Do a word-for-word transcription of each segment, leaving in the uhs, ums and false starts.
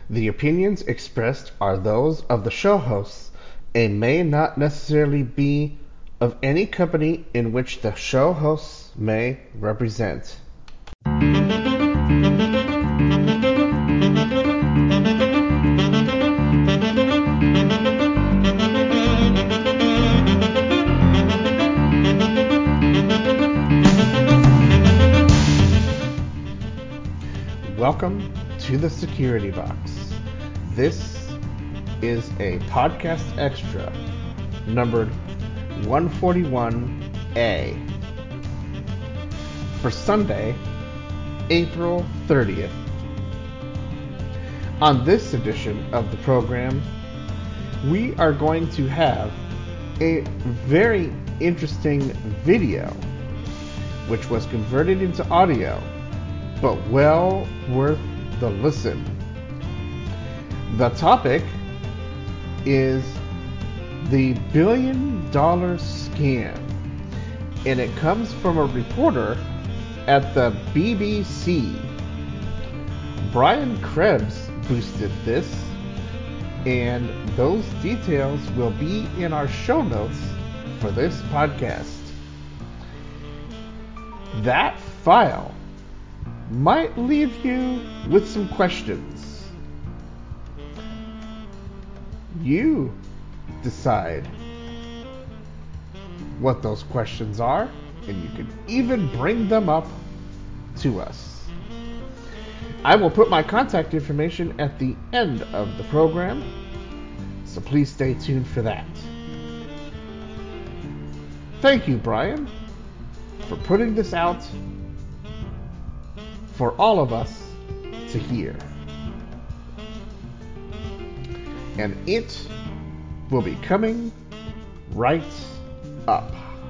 The opinions expressed are those of the show hosts and may not necessarily be of any company in which the show hosts may represent. Welcome to the Security Box. This is a podcast extra numbered one forty-one A for Sunday, April thirtieth. On this edition of the program, we are going to have a very interesting video which was converted into audio, but well worth the listen. The topic is the billion dollar scam, and it comes from a reporter at the B B C. Brian Krebs boosted this, and those details will be in our show notes for this podcast. That file might leave you with some questions. You decide what those questions are, and you can even bring them up to us. I will put my contact information at the end of the program, so please stay tuned for that. Thank you, Brian, for putting this out for all of us to hear. And it will be coming right up.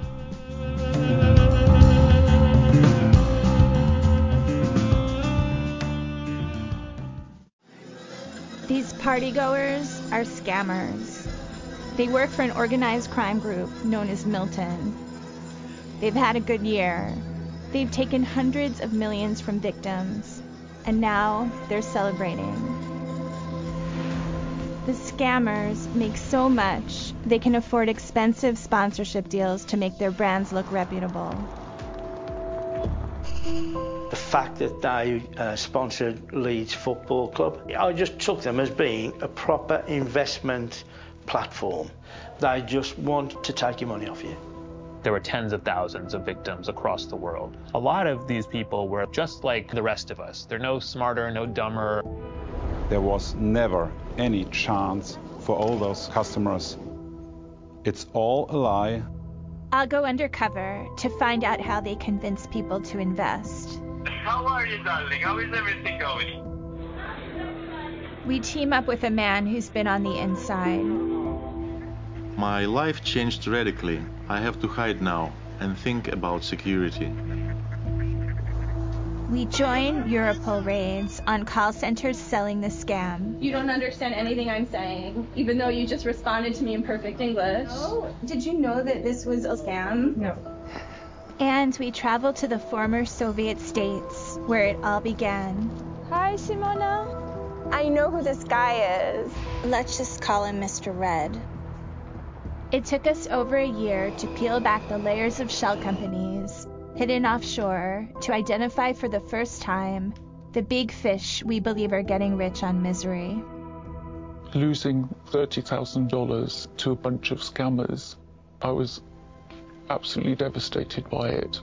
These partygoers are scammers. They work for an organized crime group known as Milton. They've had a good year. They've taken hundreds of millions from victims, and now they're celebrating. The scammers make so much, they can afford expensive sponsorship deals to make their brands look reputable. The fact that they uh, sponsored Leeds Football Club, I just took them as being a proper investment platform. They just want to take your money off you. There were tens of thousands of victims across the world. A lot of these people were just like the rest of us. They're no smarter, no dumber. There was never any chance for all those customers. It's all a lie. I'll go undercover to find out how they convince people to invest. How are you, darling? How is everything going? We team up with a man who's been on the inside. My life changed radically. I have to hide now and think about security. We join Europol raids on call centers selling the scam. You don't understand anything I'm saying, even though you just responded to me in perfect English. Oh, did you know that this was a scam? No. And we travel to the former Soviet states, where it all began. Hi, Simona. I know who this guy is. Let's just call him Mister Red. It took us over a year to peel back the layers of shell companies hidden offshore to identify for the first time the big fish we believe are getting rich on misery. Losing thirty thousand dollars to a bunch of scammers, I was absolutely devastated by it.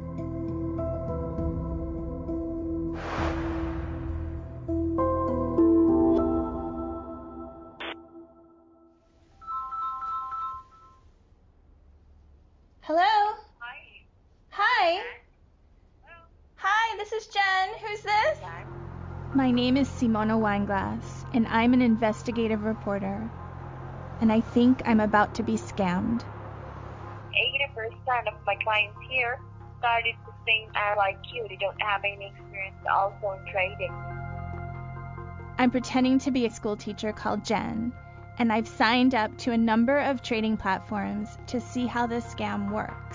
Hello? Hi. Hi. Hello. Hi, this is Jen. Who's this? My name is Simona Weinglass, and I'm an investigative reporter. And I think I'm about to be scammed. eighty percent of my clients here started the same as like you. They don't have any experience also in trading. I'm pretending to be a school teacher called Jen, and I've signed up to a number of trading platforms to see how this scam works.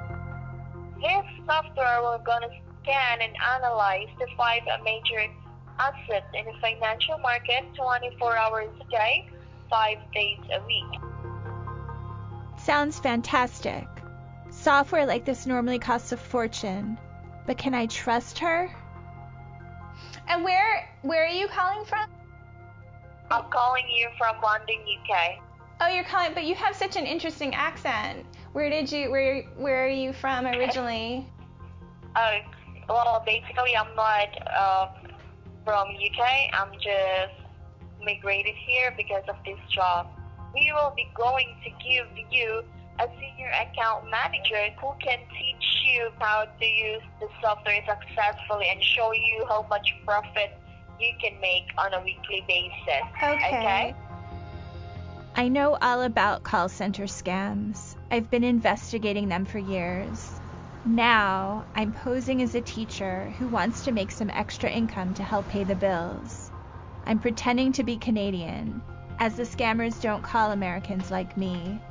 This software will gonna scan and analyze the five major asset in the financial market twenty-four hours a day, five days a week. Sounds fantastic. Software like this normally costs a fortune, but can I trust her? And where where are you calling from? I'm calling you from London, U K. Oh, you're calling, but you have such an interesting accent. Where did you where where are you from originally? Oh, well, basically I'm not uh, from U K. I'm just migrated here because of this job. We will be going to give you a senior account manager who can teach you how to use the software successfully and show you how much profit you can make on a weekly basis. Okay. Okay? I know all about call center scams. I've been investigating them for years. Now, I'm posing as a teacher who wants to make some extra income to help pay the bills. I'm pretending to be Canadian, as the scammers don't call Americans like me.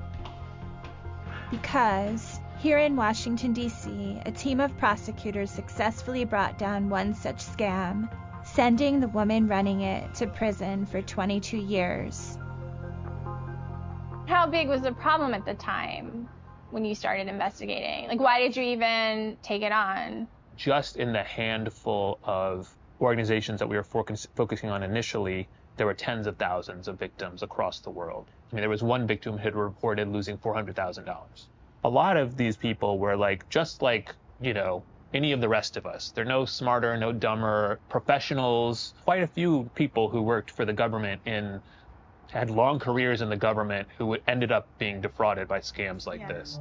Because here in Washington, D C, a team of prosecutors successfully brought down one such scam, sending the woman running it to prison for twenty-two years. How big was the problem at the time when you started investigating? Like, why did you even take it on? Just in the handful of organizations that we were focus- focusing on initially, there were tens of thousands of victims across the world. I mean, there was one victim who had reported losing four hundred thousand dollars. A lot of these people were like, just like, you know, any of the rest of us. They're no smarter, no dumber, professionals. Quite a few people who worked for the government in had long careers in the government who ended up being defrauded by scams like yeah. this.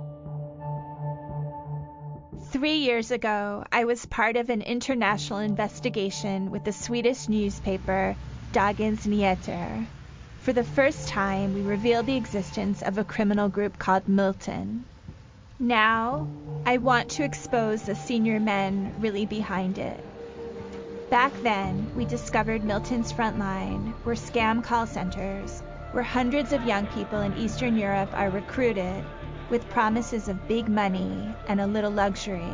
Three years ago, I was part of an international investigation with the Swedish newspaper Dagens Nyheter. For the first time, we revealed the existence of a criminal group called Milton. Now, I want to expose the senior men really behind it. Back then, we discovered Milton's front line were scam call centers, where hundreds of young people in Eastern Europe are recruited with promises of big money and a little luxury.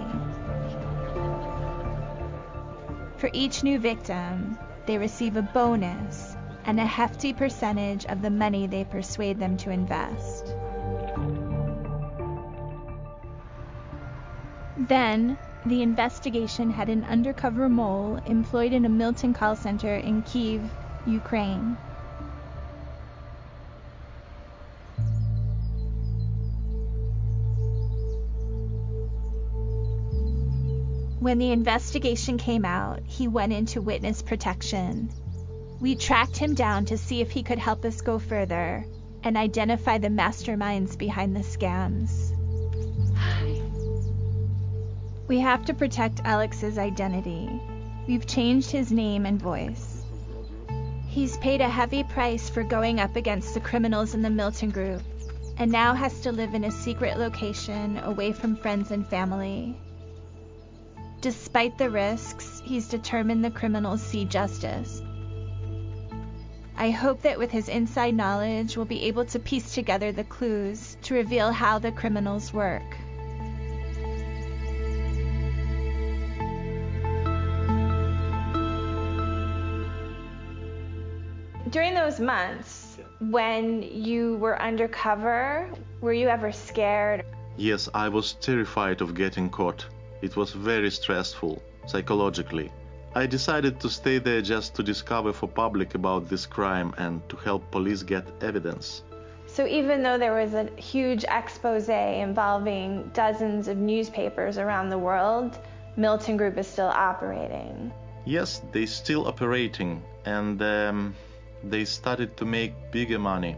For each new victim, they receive a bonus and a hefty percentage of the money they persuade them to invest. Then, the investigation had an undercover mole employed in a Milton call center in Kyiv, Ukraine. When the investigation came out, he went into witness protection. We tracked him down to see if he could help us go further and identify the masterminds behind the scams. We have to protect Alex's identity. We've changed his name and voice. He's paid a heavy price for going up against the criminals in the Milton Group, and now has to live in a secret location away from friends and family. Despite the risks, he's determined the criminals see justice. I hope that with his inside knowledge, we'll be able to piece together the clues to reveal how the criminals work. During those months, when you were undercover, were you ever scared? Yes, I was terrified of getting caught. It was very stressful, psychologically. I decided to stay there just to discover for public about this crime and to help police get evidence. So even though there was a huge expose involving dozens of newspapers around the world, Milton Group is still operating? Yes, they're still operating, and um, they started to make bigger money.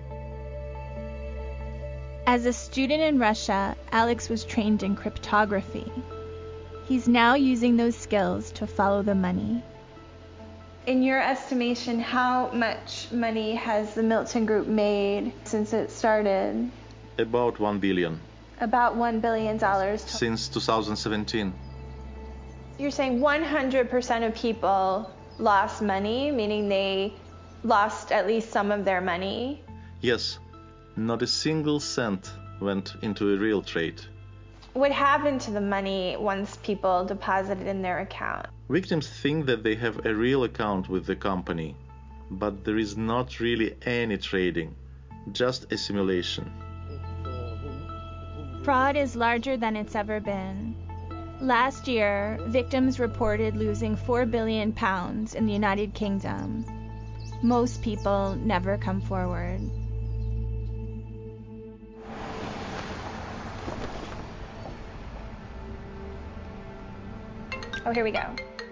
As a student in Russia, Alex was trained in cryptography. He's now using those skills to follow the money. In your estimation, how much money has the Milton Group made since it started? About one billion. About one billion dollars. Since two thousand seventeen. You're saying one hundred percent of people lost money, meaning they lost at least some of their money? Yes. Not a single cent went into a real trade. What happened to the money once people deposited in their account? Victims think that they have a real account with the company, but there is not really any trading, just a simulation. Fraud is larger than it's ever been. Last year, victims reported losing four billion pounds in the United Kingdom. Most people never come forward. Oh, here we go.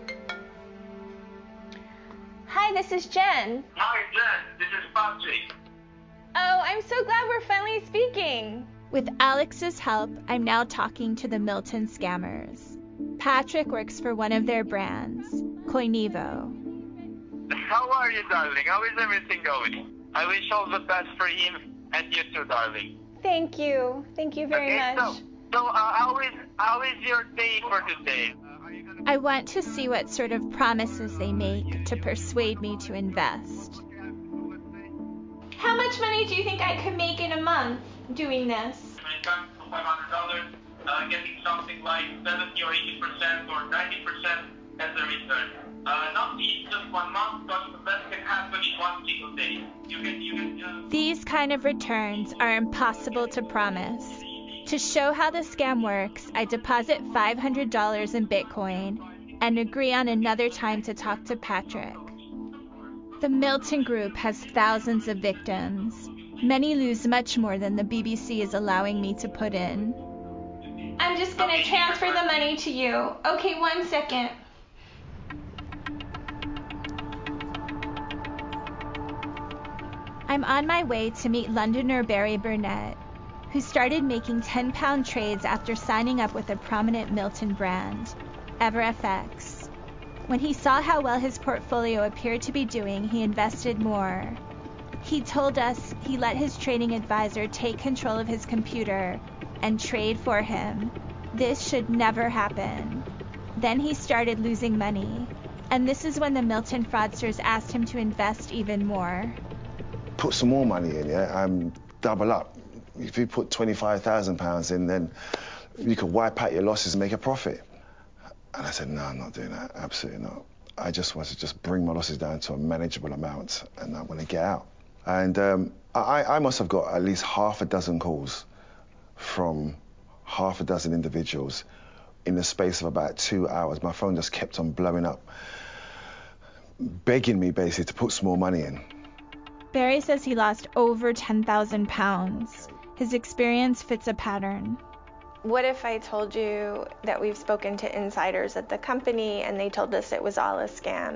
Hi, this is Jen. Hi, Jen. This is Patrick. Oh, I'm so glad we're finally speaking. With Alex's help, I'm now talking to the Milton scammers. Patrick works for one of their brands, Koinivo. How are you, darling? How is everything going? I wish all the best for him and you too, darling. Thank you. Thank you very okay, much. So, so uh, how is how is your day for today? I want to see what sort of promises they make to persuade me to invest. How much money do you think I could make in a month doing this? When it comes to five hundred dollars, uh, getting something like seventy or eighty percent or ninety percent as a return. Uh, not in just one month, but the best can happen in one single day. You can, you can, uh... These kind of returns are impossible to promise. To show how the scam works, I deposit five hundred dollars in Bitcoin and agree on another time to talk to Patrick. The Milton Group has thousands of victims. Many lose much more than the B B C is allowing me to put in. I'm just gonna transfer the money to you. Okay, one second. I'm on my way to meet Londoner Barry Burnett, who started making ten pound trades after signing up with a prominent Milton brand, EverFX. When he saw how well his portfolio appeared to be doing, he invested more. He told us he let his trading advisor take control of his computer and trade for him. This should never happen. Then he started losing money, and this is when the Milton fraudsters asked him to invest even more. Put some more money in, yeah, um, double up. If you put twenty-five thousand pounds in, then you could wipe out your losses and make a profit. And I said, no, I'm not doing that, absolutely not. I just want to just bring my losses down to a manageable amount, and I want to get out. And um, I, I must have got at least half a dozen calls from half a dozen individuals in the space of about two hours. My phone just kept on blowing up, begging me basically to put some more money in. Barry says he lost over ten thousand pounds. His experience fits a pattern. What if I told you that we've spoken to insiders at the company and they told us it was all a scam?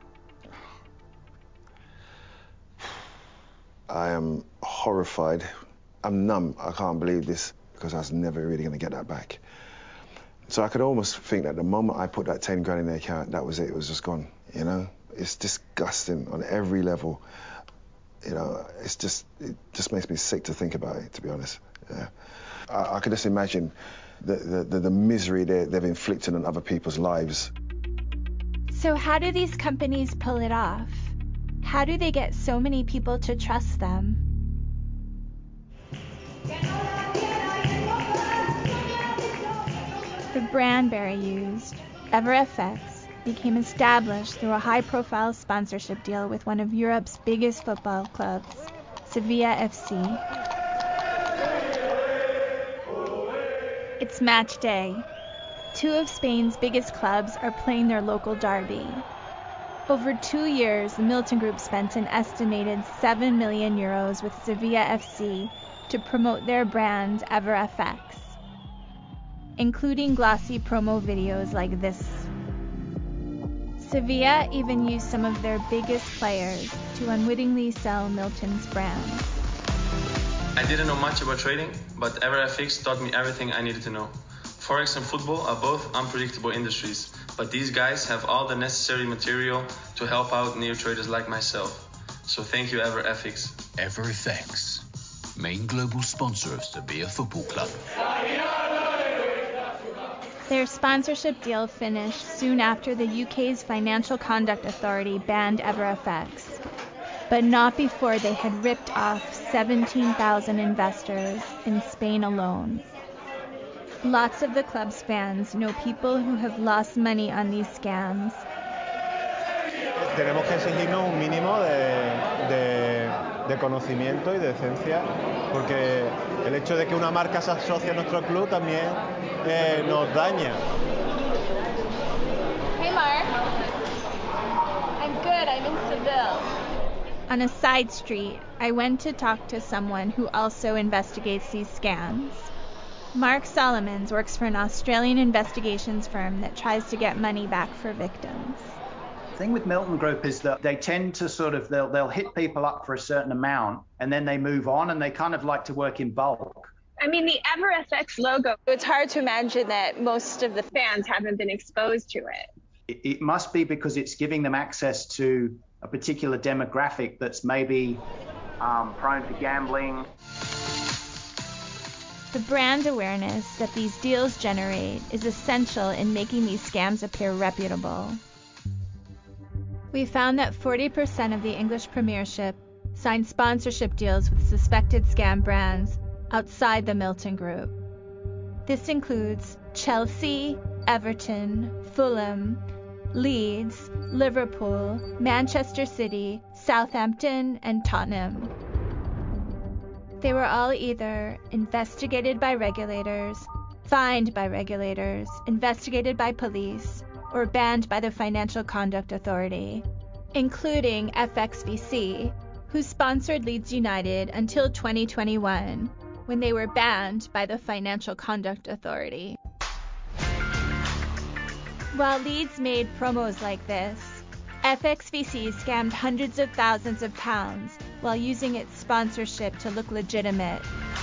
I am horrified. I'm numb. I can't believe this because I was never really going to get that back. So I could almost think that the moment I put that ten grand in the account, that was it. It was just gone, you know? It's disgusting on every level. You know, it's just, it just makes me sick to think about it, to be honest. Yeah. I, I can just imagine the, the, the, the misery they, they've inflicted on other people's lives. So how do these companies pull it off? How do they get so many people to trust them? The brand Barry used, EverFX, became established through a high-profile sponsorship deal with one of Europe's biggest football clubs, Sevilla F C. It's match day. Two of Spain's biggest clubs are playing their local derby. Over two years, the Milton Group spent an estimated seven million euros with Sevilla F C to promote their brand EverFX, including glossy promo videos like this. Sevilla even used some of their biggest players to unwittingly sell Milton's brand. I didn't know much about trading, but EverFX taught me everything I needed to know. Forex and football are both unpredictable industries, but these guys have all the necessary material to help out new traders like myself. So thank you, EverFX. EverFX, main global sponsor of Sevilla Football Club. Their sponsorship deal finished soon after the U K's Financial Conduct Authority banned EverFX, but not before they had ripped off seventeen thousand investors in Spain alone. Lots of the club's fans know people who have lost money on these scams. Tenemos que exigirnos un mínimo de, de, de conocimiento y de decencia, porque el hecho de que una marca se asocie a nuestro club también eh, nos daña. Hey, Mark. I'm good. I'm in Seville. On a side street, I went to talk to someone who also investigates these scams. Mark Solomons works for an Australian investigations firm that tries to get money back for victims. The thing with Milton Group is that they tend to sort of, they'll, they'll hit people up for a certain amount and then they move on, and they kind of like to work in bulk. I mean, the EverFX logo, it's hard to imagine that most of the fans haven't been exposed to it. It, it must be because it's giving them access to a particular demographic that's maybe um, prone to gambling. The brand awareness that these deals generate is essential in making these scams appear reputable. We found that forty percent of the English Premiership signed sponsorship deals with suspected scam brands outside the Milton Group. This includes Chelsea, Everton, Fulham, Leeds, Liverpool, Manchester City, Southampton, and Tottenham. They were all either investigated by regulators, fined by regulators, investigated by police, or banned by the Financial Conduct Authority, including F X V C, who sponsored Leeds United until twenty twenty-one, when they were banned by the Financial Conduct Authority. While Leeds made promos like this, F X V C scammed hundreds of thousands of pounds while using its sponsorship to look legitimate.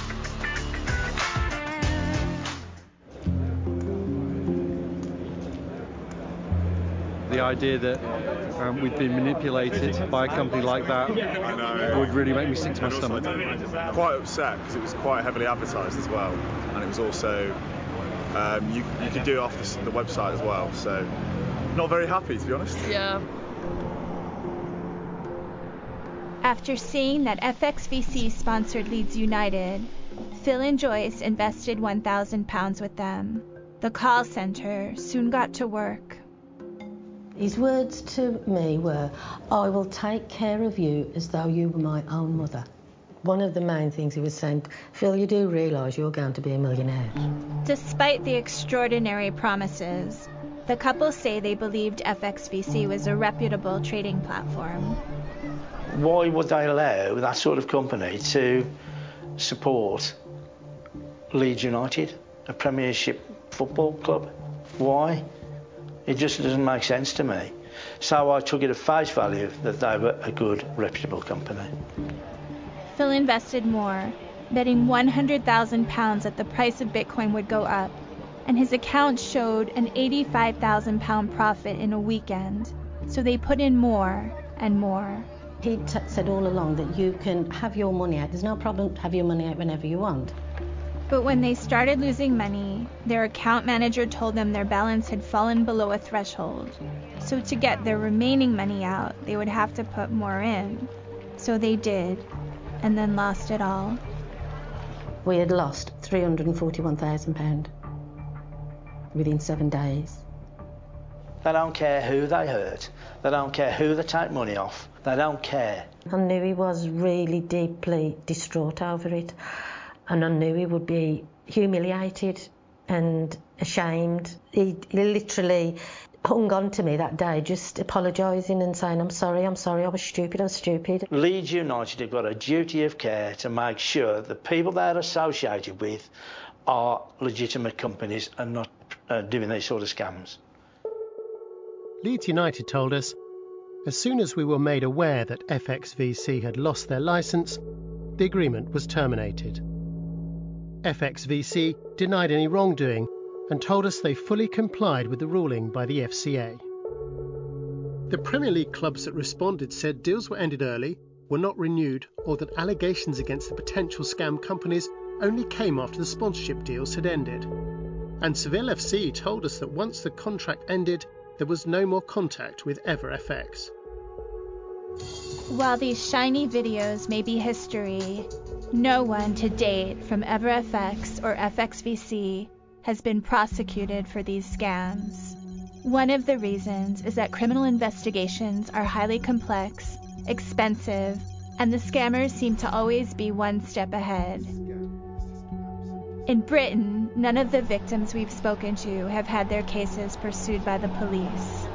The idea that um, we've been manipulated by a company like that would really make me sick to my stomach. Quite upset because it was quite heavily advertised as well, and it was also um, you, you could do it off the, the website as well, so not very happy, to be honest. Yeah. After seeing that F X V C sponsored Leeds United, Phil and Joyce invested one thousand pounds with them. The call centre soon got to work. His words to me were, "I will take care of you as though you were my own mother." One of the main things he was saying, "Phil, you do realise you're going to be a millionaire." Despite the extraordinary promises, the couple say they believed F X V C was a reputable trading platform. Why would they allow that sort of company to support Leeds United, a Premiership football club? Why? It just doesn't make sense to me. So I took it at face value that they were a good, reputable company. Phil invested more, betting one hundred thousand pounds that the price of Bitcoin would go up, and his account showed an eighty-five thousand pound profit in a weekend. So they put in more and more. He t- said all along that you can have your money out. There's no problem to have your money out whenever you want. But when they started losing money, their account manager told them their balance had fallen below a threshold. So to get their remaining money out, they would have to put more in. So they did, and then lost it all. We had lost three hundred forty-one thousand pounds within seven days. They don't care who they hurt. They don't care who they take money off. They don't care. I knew he was really deeply distraught over it. And I knew he would be humiliated and ashamed. He, he literally hung on to me that day, just apologising and saying, I'm sorry, I'm sorry, I was stupid, I was stupid. Leeds United have got a duty of care to make sure the people they're associated with are legitimate companies and not uh, doing these sort of scams. Leeds United told us, as soon as we were made aware that F X V C had lost their licence, the agreement was terminated. F X V C denied any wrongdoing and told us they fully complied with the ruling by the F C A. The Premier League clubs that responded said deals were ended early, were not renewed, or that allegations against the potential scam companies only came after the sponsorship deals had ended. And Seville F C told us that once the contract ended, there was no more contact with EverFX. While these shiny videos may be history, no one to date from EverFX or F X V C has been prosecuted for these scams. One of the reasons is that criminal investigations are highly complex, expensive, and the scammers seem to always be one step ahead. In Britain, none of the victims we've spoken to have had their cases pursued by the police.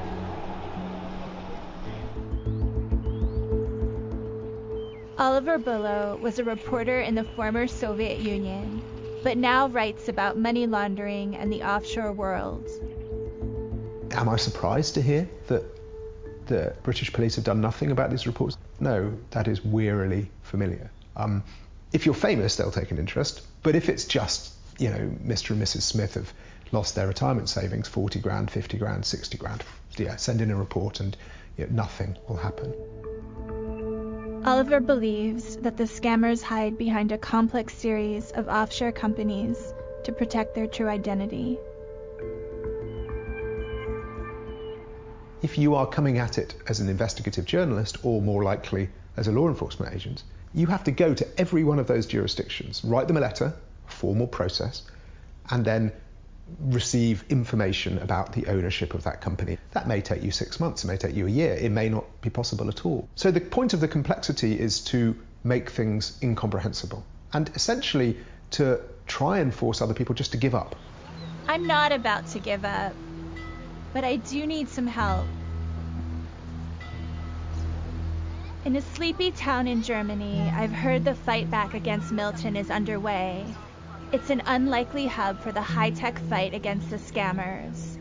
Oliver Bullough was a reporter in the former Soviet Union, but now writes about money laundering and the offshore world. Am I surprised to hear that the British police have done nothing about these reports? No, that is wearily familiar. Um, if you're famous, they'll take an interest, but if it's just, you know, Mister and Missus Smith have lost their retirement savings, forty grand, fifty grand, sixty grand, yeah, send in a report and you know, nothing will happen. Oliver believes that the scammers hide behind a complex series of offshore companies to protect their true identity. If you are coming at it as an investigative journalist, or more likely as a law enforcement agent, you have to go to every one of those jurisdictions, write them a letter, a formal process, and then receive information about the ownership of that company. That may take you six months, it may take you a year, it may not be possible at all. So the point of the complexity is to make things incomprehensible and essentially to try and force other people just to give up. I'm not about to give up, but I do need some help. In a sleepy town in Germany, I've heard the fight back against Milton is underway. It's an unlikely hub for the high-tech fight against the scammers.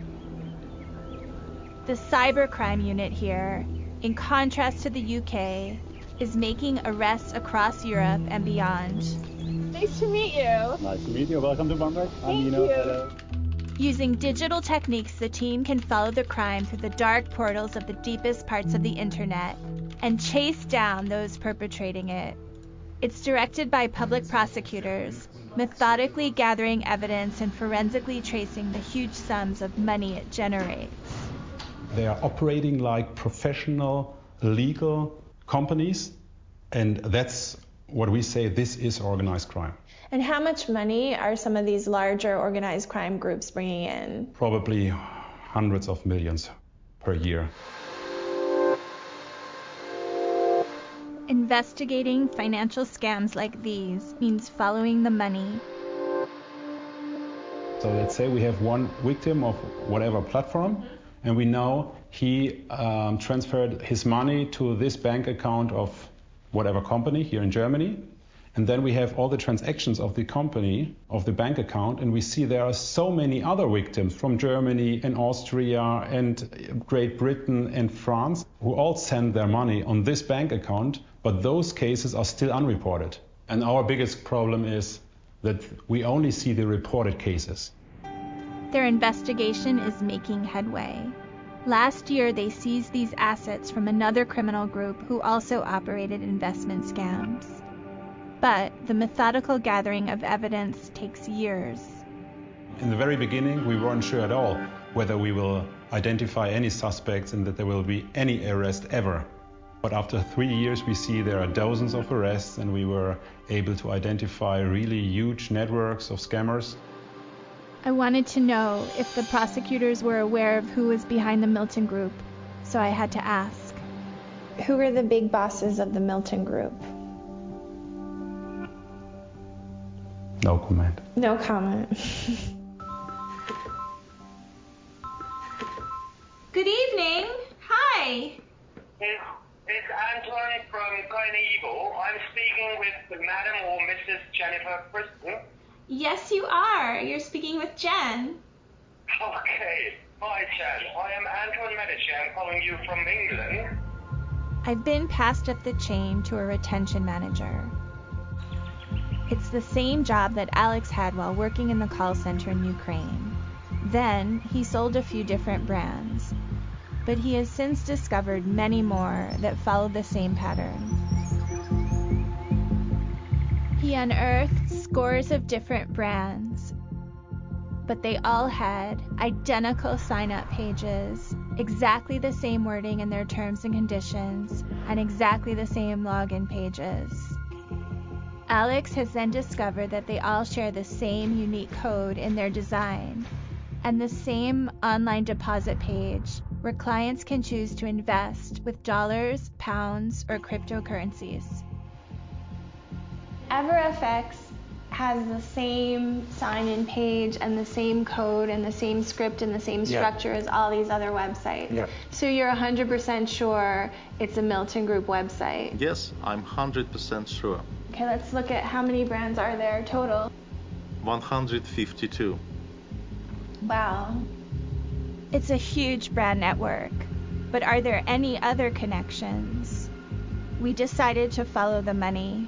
The cybercrime unit here, in contrast to the U K, is making arrests across Europe and beyond. Nice to meet you. Nice to meet you. Welcome to Bamberg. Thank I'm Nino. you. Hello. Using digital techniques, the team can follow the crime through the dark portals of the deepest parts of the internet and chase down those perpetrating it. It's directed by public prosecutors, methodically gathering evidence and forensically tracing the huge sums of money it generates. They are operating like professional legal companies, and that's what we say, this is organized crime. And how much money are some of these larger organized crime groups bringing in? Probably hundreds of millions per year. Investigating financial scams like these means following the money. So let's say we have one victim of whatever platform, and we know he um, transferred his money to this bank account of whatever company here in Germany. And then we have all the transactions of the company, of the bank account, and we see there are so many other victims from Germany and Austria and Great Britain and France who all send their money on this bank account, but those cases are still unreported. And our biggest problem is that we only see the reported cases. Their investigation is making headway. Last year, they seized these assets from another criminal group who also operated investment scams. But the methodical gathering of evidence takes years. In the very beginning, we weren't sure at all whether we will identify any suspects and that there will be any arrest ever. But after three years, we see there are dozens of arrests, and we were able to identify really huge networks of scammers. I wanted to know if the prosecutors were aware of who was behind the Milton Group, so I had to ask. Who are the big bosses of the Milton Group? No comment. No comment. Good evening. Hi. It's, it's Anton from Carnegie. I'm speaking with Madam or Missus Jennifer Preston. Yes, you are. You're speaking with Jen. Okay. Hi, Jen. I am Anton Medici. I'm calling you from England. I've been passed up the chain to a retention manager. It's the same job that Alex had while working in the call center in Ukraine. Then he sold a few different brands, but he has since discovered many more that follow the same pattern. He unearthed scores of different brands, but they all had identical sign-up pages, exactly the same wording in their terms and conditions, and exactly the same login pages. Alex has then discovered that they all share the same unique code in their design and the same online deposit page where clients can choose to invest with dollars, pounds, or cryptocurrencies. EverFX has the same sign-in page and the same code and the same script and the same Yeah. structure as all these other websites. Yeah. So you're one hundred percent sure it's a Milton Group website? Yes, I'm one hundred percent sure. Okay, let's look at how many brands are there total. one hundred fifty-two. Wow. It's a huge brand network, but are there any other connections? We decided to follow the money.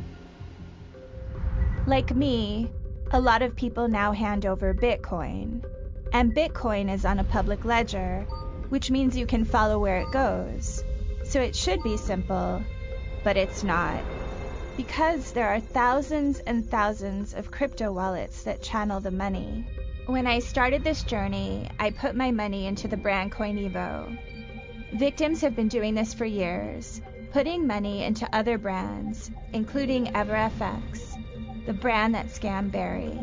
Like me, a lot of people now hand over Bitcoin, and Bitcoin is on a public ledger, which means you can follow where it goes. So it should be simple, but it's not. Because there are thousands and thousands of crypto wallets that channel the money. When I started this journey, I put my money into the brand Coinevo. Victims have been doing this for years, putting money into other brands, including EverFX, the brand that scammed Barry.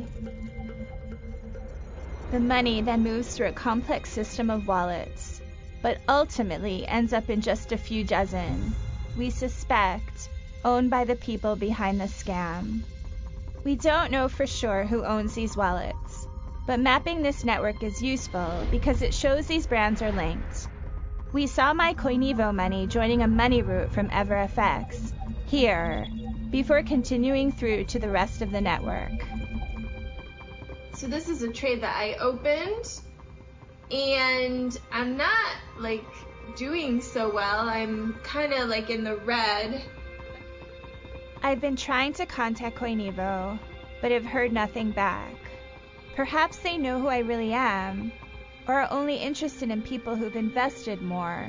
The money then moves through a complex system of wallets, but ultimately ends up in just a few dozen, we suspect, owned by the people behind the scam. We don't know for sure who owns these wallets, but mapping this network is useful because it shows these brands are linked. We saw my Coinevo money joining a money route from EverFX here, before continuing through to the rest of the network. So this is a trade that I opened, and I'm not like doing so well. I'm kind of like in the red. I've been trying to contact Coinevo, but have heard nothing back. Perhaps they know who I really am, or are only interested in people who've invested more.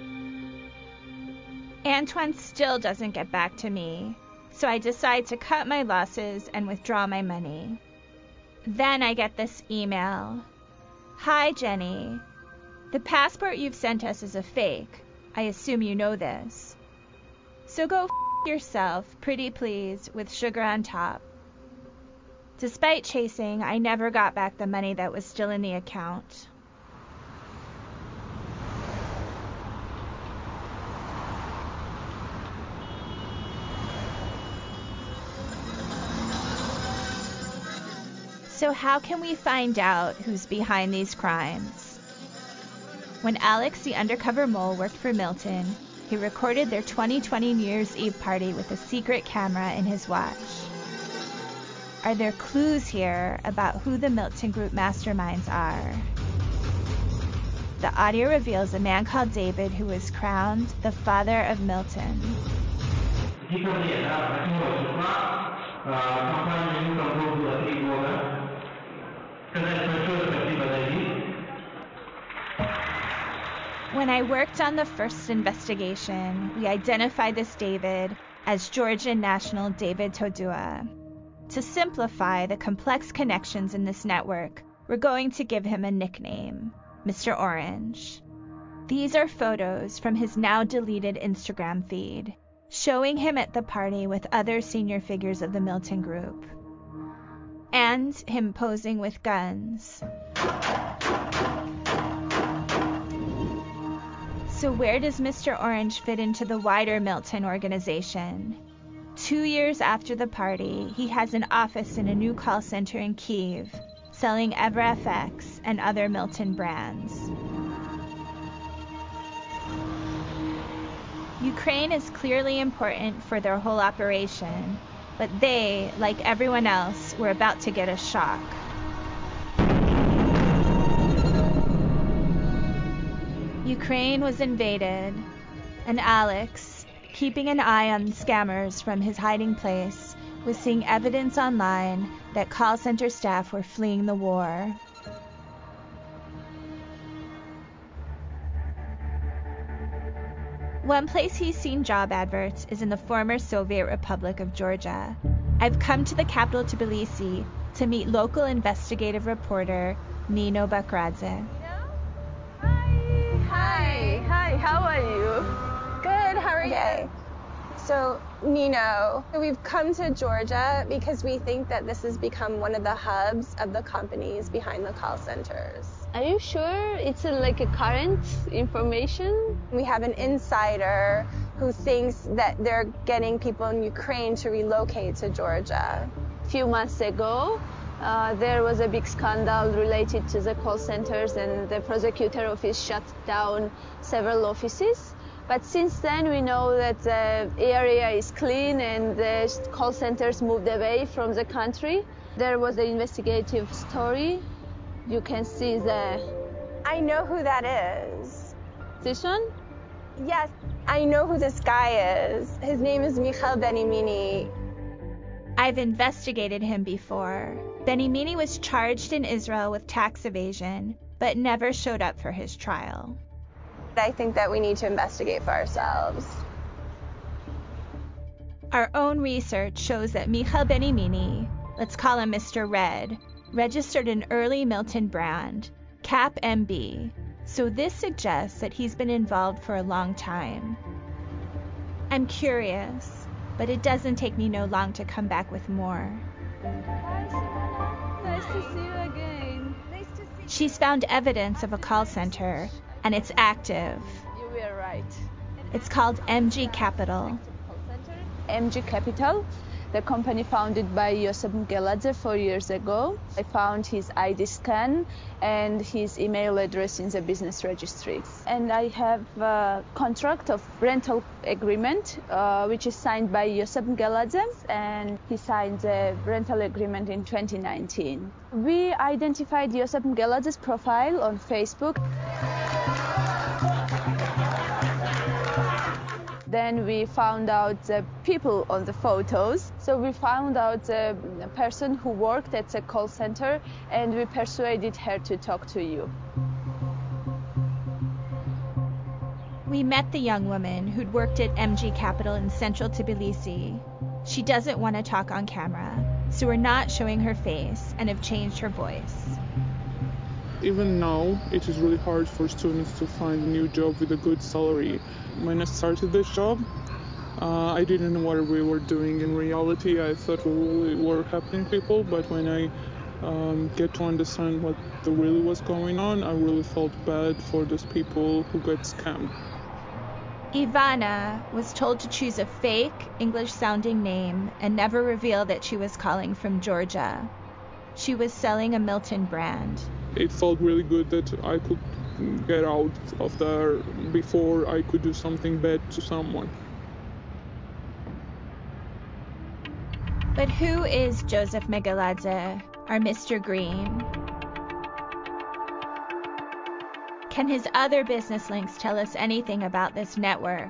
Antoine still doesn't get back to me, so I decide to cut my losses and withdraw my money. Then I get this email. Hi, Jenny. The passport you've sent us is a fake. I assume you know this. So go f*** yourself, pretty please, with sugar on top. Despite chasing, I never got back the money that was still in the account. So how can we find out who's behind these crimes? When Alex, the undercover mole, worked for Milton, he recorded their twenty twenty New Year's Eve party with a secret camera in his watch. Are there clues here about who the Milton Group masterminds are? The audio reveals a man called David who was crowned the father of Milton. When I worked on the first investigation, we identified this David as Georgian national David Todua. To simplify the complex connections in this network, we're going to give him a nickname, Mister Orange. These are photos from his now deleted Instagram feed, showing him at the party with other senior figures of the Milton Group. And him posing with guns. So where does Mister Orange fit into the wider Milton organization? Two years after the party, he has an office in a new call center in Kyiv, selling EverFX and other Milton brands. Ukraine is clearly important for their whole operation, but they, like everyone else, were about to get a shock. Ukraine was invaded, and Alex, keeping an eye on scammers from his hiding place, was seeing evidence online that call center staff were fleeing the war. One place he's seen job adverts is in the former Soviet Republic of Georgia. I've come to the capital Tbilisi to meet local investigative reporter Nino Bakradze. Hi, hi, how are you? Good, how are Okay. you? So, Nino, we've come to Georgia because we think that this has become one of the hubs of the companies behind the call centers. Are you sure it's a, like a current information? We have an insider who thinks that they're getting people in Ukraine to relocate to Georgia. A few months ago, uh, there was a big scandal related to the call centers, and the prosecutor office shut down several offices. But since then, we know that the area is clean and the call centers moved away from the country. There was an investigative story. You can see the... I know who that is. This one? Yes, I know who this guy is. His name is Michael Benimini. I've investigated him before. Benimini was charged in Israel with tax evasion, but never showed up for his trial. I think that we need to investigate for ourselves. Our own research shows that Michael Benimini, let's call him Mister Red, registered an early Milton brand, Cap M B, so this suggests that he's been involved for a long time. I'm curious, but it doesn't take Nino long to come back with more. Hi, Simona. Nice to see you again. Nice to see you. She's found evidence of a call center, and it's active. You were right. It's called M G Capital. M G Capital, the company founded by Yosef Mgeladze four years ago. I found his I D scan and his email address in the business registry. And I have a contract of rental agreement, uh, which is signed by Yosef Mgeladze, and he signed the rental agreement in twenty nineteen. We identified Yosef Mgeladze's profile on Facebook. Then we found out the people on the photos. So we found out a person who worked at the call center, and we persuaded her to talk to you. We met the young woman who'd worked at M G Capital in central Tbilisi. She doesn't want to talk on camera, so we're not showing her face and have changed her voice. Even now, it is really hard for students to find a new job with a good salary. When I started this job, uh, I didn't know what we were doing in reality. I thought we were helping people, but when I um, get to understand what the really was going on, I really felt bad for those people who got scammed. Ivana was told to choose a fake English-sounding name and never reveal that she was calling from Georgia. She was selling a Milton brand. It felt really good that I could get out of there before I could do something bad to someone. But who is Joseph Mgeladze, our Mister Green? Can his other business links tell us anything about this network?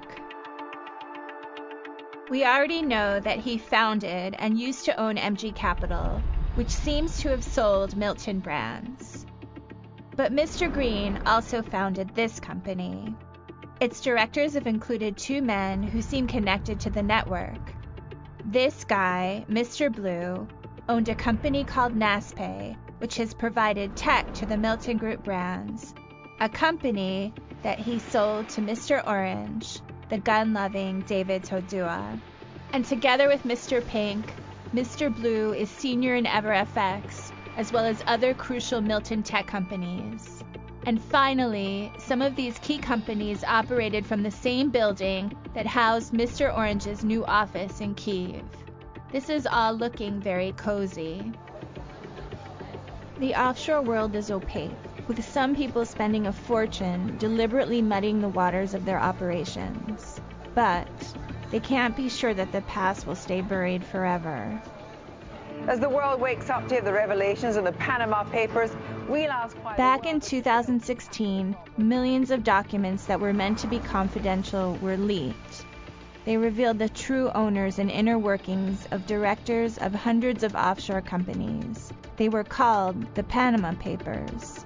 We already know that he founded and used to own M G Capital, which seems to have sold Milton brands. But Mister Green also founded this company. Its directors have included two men who seem connected to the network. This guy, Mister Blue, owned a company called Naspay, which has provided tech to the Milton Group brands, a company that he sold to Mister Orange, the gun-loving David Todua. And together with Mister Pink, Mister Blue is senior in EverFX, as well as other crucial Milton tech companies. And finally, some of these key companies operated from the same building that housed Mister Orange's new office in Kyiv. This is all looking very cozy. The offshore world is opaque, with some people spending a fortune deliberately muddying the waters of their operations. But they can't be sure that the past will stay buried forever. As the world wakes up to the revelations of the Panama Papers, we'll ask why... Back in two thousand sixteen, millions of documents that were meant to be confidential were leaked. They revealed the true owners and inner workings of directors of hundreds of offshore companies. They were called the Panama Papers.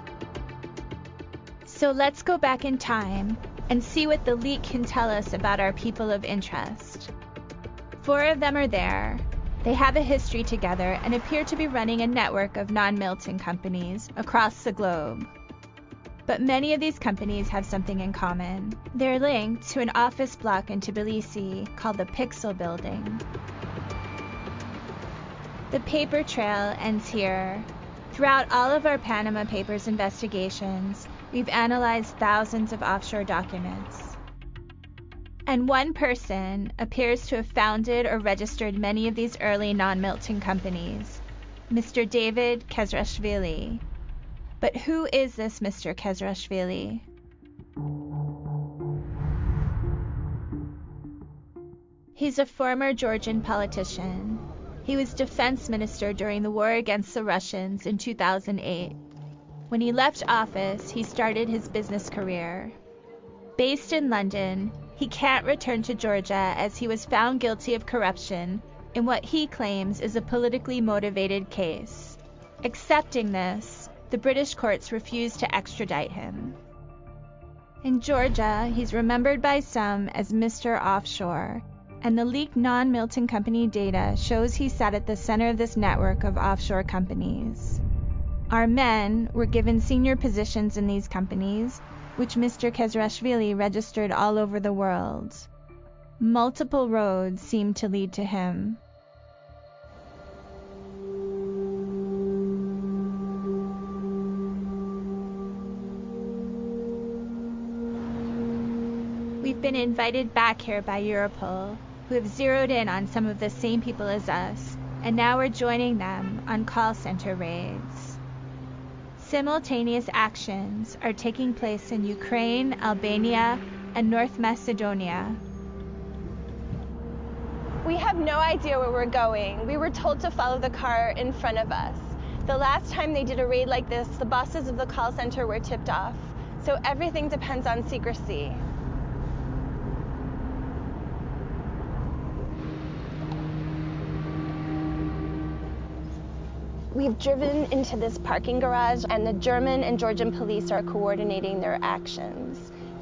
So let's go back in time and see what the leak can tell us about our people of interest. Four of them are there. They have a history together and appear to be running a network of non-Milton companies across the globe. But many of these companies have something in common. They're linked to an office block in Tbilisi called the Pixel Building. The paper trail ends here. Throughout all of our Panama Papers investigations, we've analyzed thousands of offshore documents. And one person appears to have founded or registered many of these early non-Milton companies, Mister David Kezrashvili. But who is this Mister Kezrashvili? He's a former Georgian politician. He was defense minister during the war against the Russians in two thousand eight. When he left office, he started his business career. Based in London, he can't return to Georgia as he was found guilty of corruption in what he claims is a politically motivated case. Accepting this, the British courts refused to extradite him. In Georgia, he's remembered by some as Mister Offshore, and the leaked non-Milton Company data shows he sat at the center of this network of offshore companies. Our men were given senior positions in these companies, which Mister Kezrashvili registered all over the world. Multiple roads seemed to lead to him. We've been invited back here by Europol, who have zeroed in on some of the same people as us, and now we're joining them on call center raids. Simultaneous actions are taking place in Ukraine, Albania, and North Macedonia. We have no idea where we're going. We were told to follow the car in front of us. The last time they did a raid like this, the bosses of the call center were tipped off. So everything depends on secrecy. We've driven into this parking garage, and the German and Georgian police are coordinating their actions.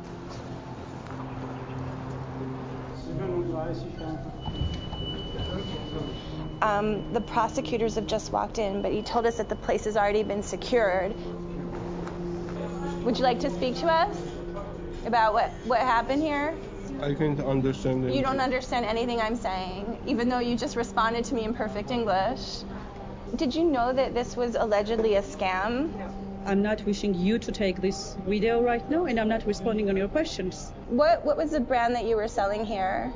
Um, the prosecutors have just walked in, but he told us that the place has already been secured. Would you like to speak to us about what, what happened here? I can't understand anything. You don't understand anything I'm saying, even though you just responded to me in perfect English. Did you know that this was allegedly a scam? I'm not wishing you to take this video right now, and I'm not responding on your questions. What What was the brand that you were selling here?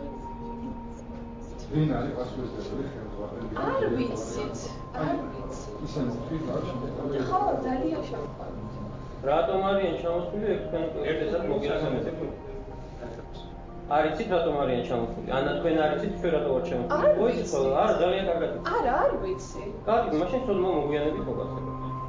არიცით რატომ არიან ჩამოსული? ანა თქვენ არიცით ჩვენ რატომ ვარ ჩამოსული? მოიცით ხოლმე, არა ძალიან კარგად. არა, არ ვიცი. კარგი, მაშინ სულ მოგვიანებით მოგახსენებთ.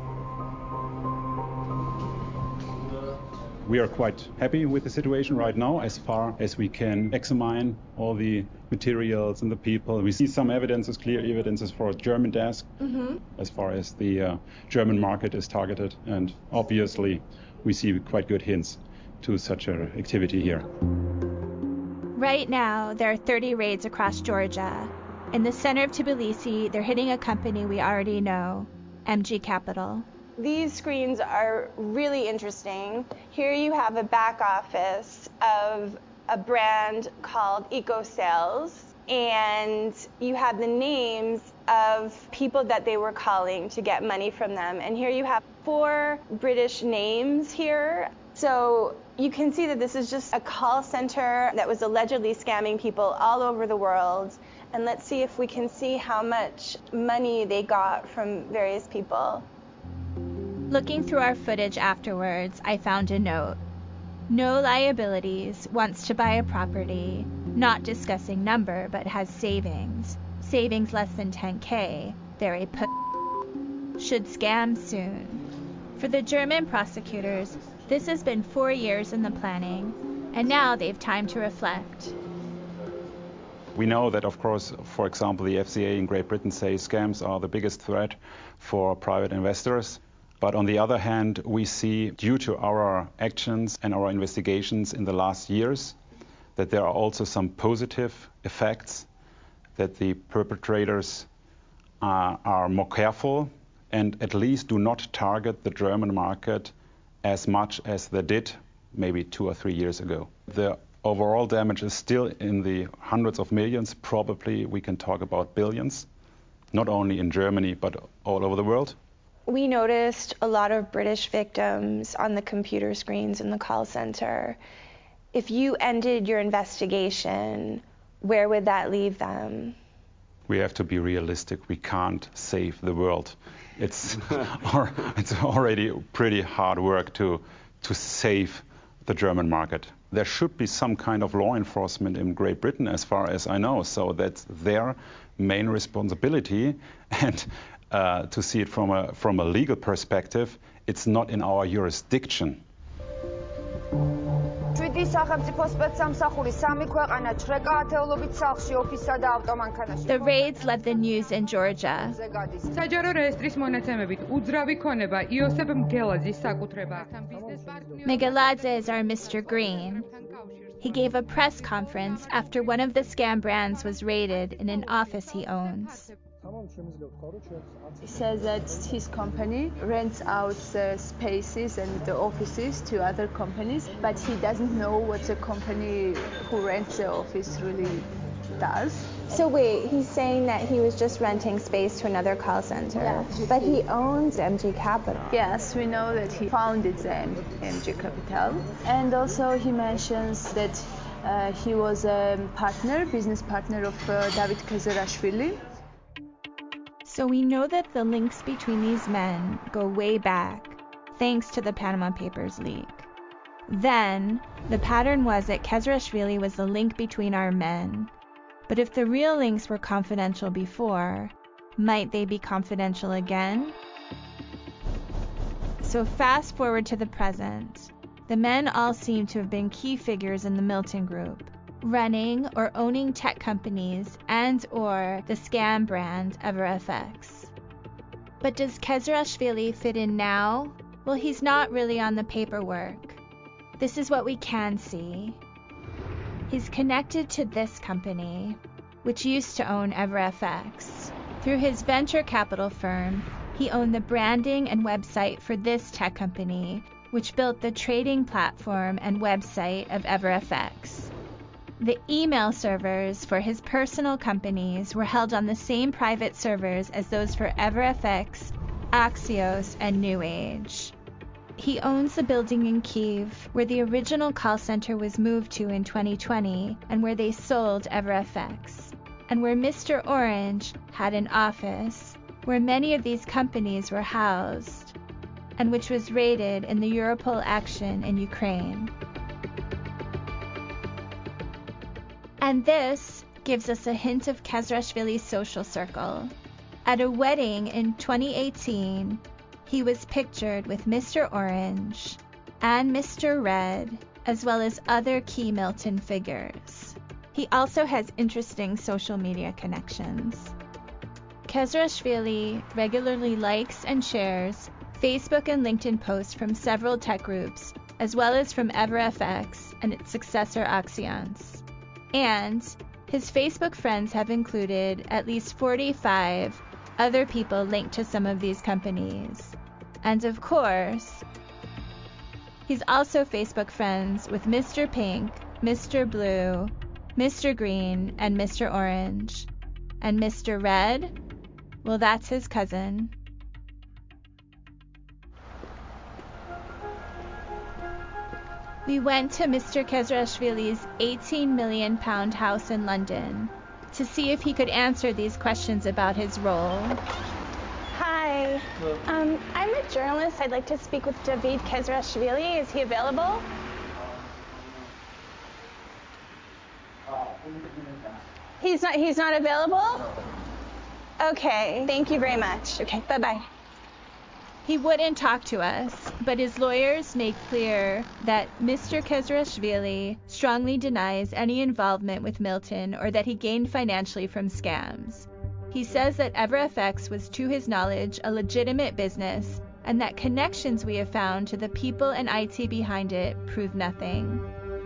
We are quite happy with the situation right now as far as we can examine all the materials and the people. We see some evidences, clear evidences for a German desk mm-hmm. as far as the uh, German market is targeted, and obviously we see quite good hints to such an activity here. Right now, there are thirty raids across Georgia. In the center of Tbilisi, they're hitting a company we already know, M G Capital. These screens are really interesting. Here you have a back office of a brand called EcoSales, and you have the names of people that they were calling to get money from them. And here you have four British names here. So you can see that this is just a call center that was allegedly scamming people all over the world. And let's see if we can see how much money they got from various people. Looking through our footage afterwards, I found a note. No liabilities, wants to buy a property, not discussing number, but has savings. Savings less than ten K. They're a p- should scam soon. For the German prosecutors, this has been four years in the planning, and now they've time to reflect. We know that, of course, for example, the F C A in Great Britain says scams are the biggest threat for private investors. But on the other hand, we see, due to our actions and our investigations in the last years, that there are also some positive effects, that the perpetrators uh, are more careful and at least do not target the German market as much as they did maybe two or three years ago. The overall damage is still in the hundreds of millions. Probably we can talk about billions, not only in Germany, but all over the world. We noticed a lot of British victims on the computer screens in the call center. If you ended your investigation, where would that leave them? We have to be realistic. We can't save the world. It's, or, it's already pretty hard work to, to save the German market. There should be some kind of law enforcement in Great Britain, as far as I know, so that's their main responsibility. And uh, to see it from a, from a legal perspective, it's not in our jurisdiction. The raids led the news in Georgia. Migueladze is our Mister Green. He gave a press conference after one of the scam brands was raided in an office he owns. He says that his company rents out the spaces and the offices to other companies, but he doesn't know what the company who rents the office really does. So wait, he's saying that he was just renting space to another call center, yeah. But he owns M G Capital. Yes, we know that he founded the M G Capital. And also he mentions that uh, he was a partner, business partner of uh, David Kezerashvili. So we know that the links between these men go way back, thanks to the Panama Papers leak. Then, the pattern was that Kezerashvili was the link between our men. But if the real links were confidential before, might they be confidential again? So fast forward to the present. The men all seem to have been key figures in the Milton Group, running or owning tech companies and or the scam brand EverFX. But does Kezerashvili fit in now? Well, he's not really on the paperwork. This is what we can see. He's connected to this company, which used to own EverFX. Through his venture capital firm, he owned the branding and website for this tech company, which built the trading platform and website of EverFX. The email servers for his personal companies were held on the same private servers as those for EverFX, Axios, and New Age. He owns the building in Kyiv where the original call center was moved to in twenty twenty and where they sold EverFX, and where Mister Orange had an office where many of these companies were housed, and which was raided in the Europol action in Ukraine. And this gives us a hint of Kezerashvili's social circle. At a wedding in twenty eighteen, he was pictured with Mister Orange and Mister Red, as well as other key Milton figures. He also has interesting social media connections. Kezerashvili regularly likes and shares Facebook and LinkedIn posts from several tech groups, as well as from EverFX and its successor Axios. And his Facebook friends have included at least forty-five other people linked to some of these companies. And of course, he's also Facebook friends with Mister Pink, Mister Blue, Mister Green, and Mister Orange. And Mister Red? Well, that's his cousin. We went to Mister Kezerashvili's eighteen million pound house in London to see if he could answer these questions about his role. Hi, um, I'm a journalist. I'd like to speak with David Kezerashvili. Is he available? He's not, he's not available? Okay, thank you very much. Okay, bye-bye. He wouldn't talk to us, but his lawyers made clear that Mister Kezerashvili strongly denies any involvement with Milton or that he gained financially from scams. He says that EverFX was, to his knowledge, a legitimate business, and that connections we have found to the people and I T behind it prove nothing.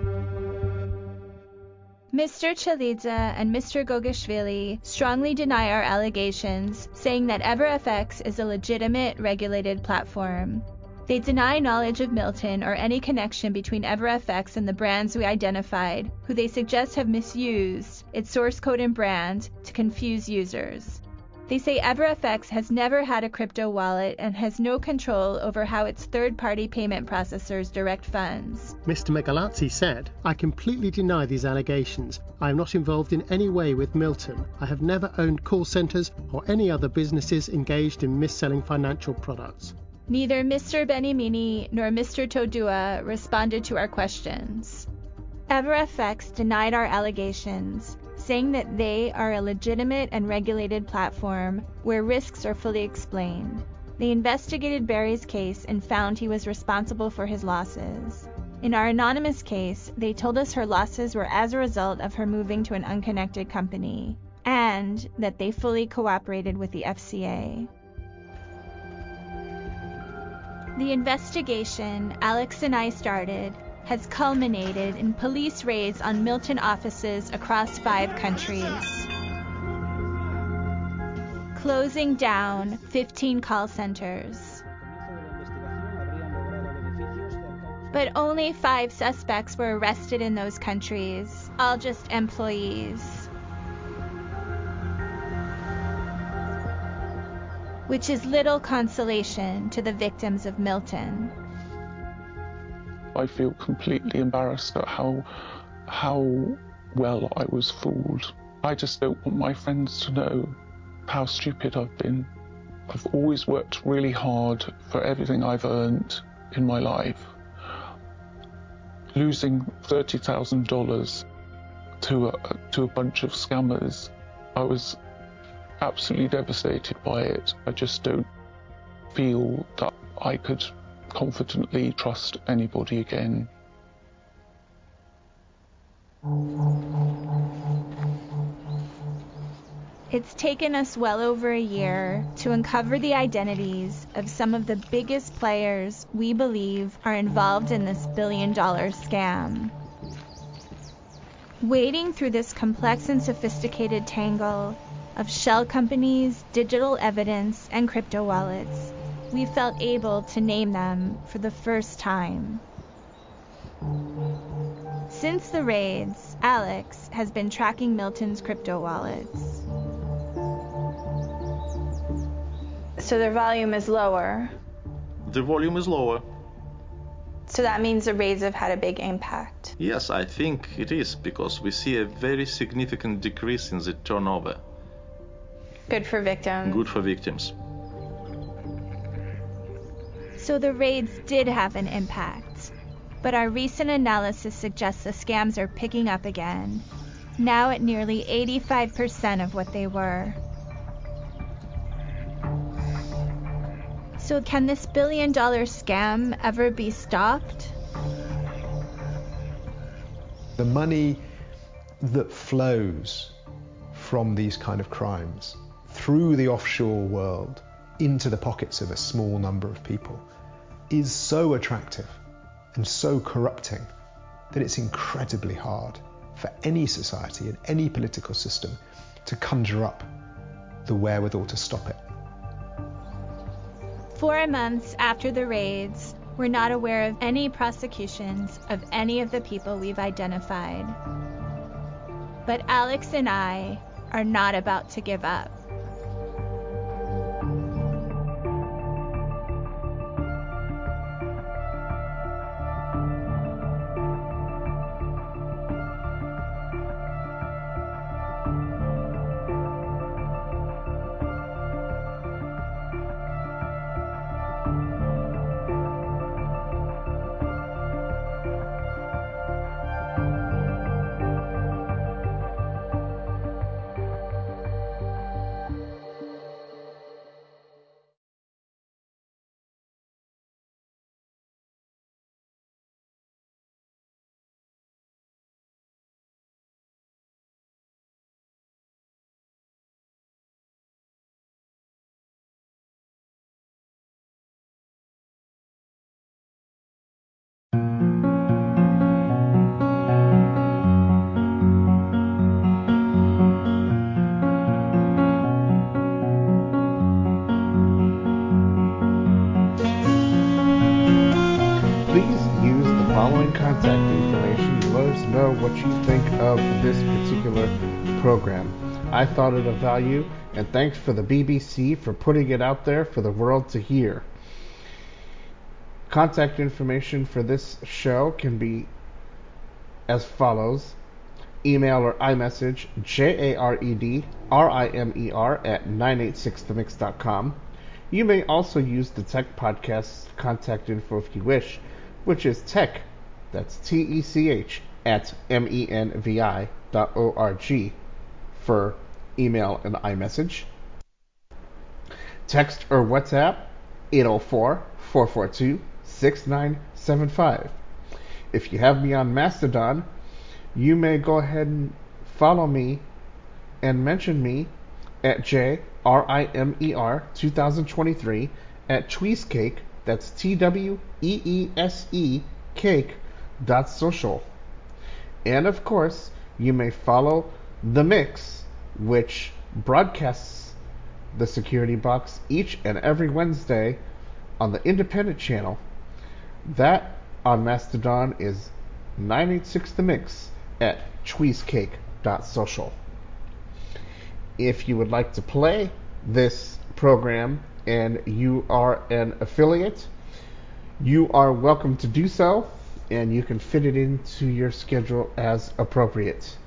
Mister Chalidze and Mister Gogashvili strongly deny our allegations, saying that EverFX is a legitimate regulated platform. They deny knowledge of Milton or any connection between EverFX and the brands we identified, who they suggest have misused its source code and brand to confuse users. They say EverFX has never had a crypto wallet and has no control over how its third-party payment processors direct funds. Mister Megalazzi said, "I completely deny these allegations. I am not involved in any way with Milton. I have never owned call centres or any other businesses engaged in mis-selling financial products." Neither Mister Benimini nor Mister Todua responded to our questions. EverFX denied our allegations, saying that they are a legitimate and regulated platform where risks are fully explained. They investigated Barry's case and found he was responsible for his losses. In our anonymous case, they told us her losses were as a result of her moving to an unconnected company, and that they fully cooperated with the F C A. The investigation Alex and I started has culminated in police raids on Milton offices across five countries, closing down fifteen call centers. But only five suspects were arrested in those countries, all just employees. Which is little consolation to the victims of Milton. I feel completely embarrassed at how how well I was fooled. I just don't want my friends to know how stupid I've been. I've always worked really hard for everything I've earned in my life. Losing thirty thousand dollars to a, to a bunch of scammers, I was absolutely devastated by it. I just don't feel that I could confidently trust anybody again. It's taken us well over a year to uncover the identities of some of the biggest players we believe are involved in this billion-dollar scam. Wading through this complex and sophisticated tangle of shell companies, digital evidence, and crypto wallets, we felt able to name them for the first time. Since the raids, Alex has been tracking Milton's crypto wallets. So their volume is lower. The volume is lower. So that means the raids have had a big impact. Yes, I think it is, because we see a very significant decrease in the turnover. Good for victims. Good for victims. So the raids did have an impact, but our recent analysis suggests the scams are picking up again, now at nearly eighty-five percent of what they were. So can this billion-dollar scam ever be stopped? The money that flows from these kind of crimes through the offshore world into the pockets of a small number of people is so attractive and so corrupting that it's incredibly hard for any society and any political system to conjure up the wherewithal to stop it. Four months after the raids, we're not aware of any prosecutions of any of the people we've identified. But Alex and I are not about to give up. what you think of this particular program. I thought it of value, and thanks for the B B C for putting it out there for the world to hear. Contact information for this show can be as follows. Email or iMessage J A R E D R I M E R at nine eight six the mix dot com. You may also use the Tech Podcast contact info if you wish, which is tech, that's T E C H, at M E N V I dot O R G for email and iMessage. Text or WhatsApp eight oh four, four four two, six nine seven five. If you have me on Mastodon, you may go ahead and follow me and mention me at J R I M E R twenty twenty-three at Tweesecake, that's T W E E S E cake dot social. And of course, you may follow The Mix, which broadcasts the Security Box each and every Wednesday on the Independent channel. That on Mastodon is nine eight six the mix at tweesecake dot social. If you would like to play this program and you are an affiliate, you are welcome to do so, and you can fit it into your schedule as appropriate.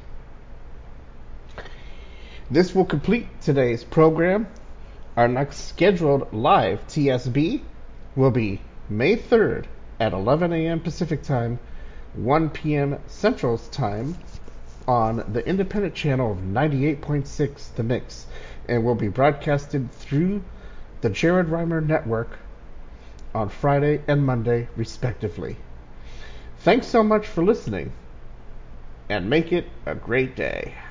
This will complete today's program. Our next scheduled live T S B will be May third at eleven a.m. Pacific Time, one p.m. Central Time on the Independent channel of ninety-eight point six The Mix, and will be broadcasted through the Jared Reimer Network on Friday and Monday, respectively. Thanks so much for listening, and make it a great day.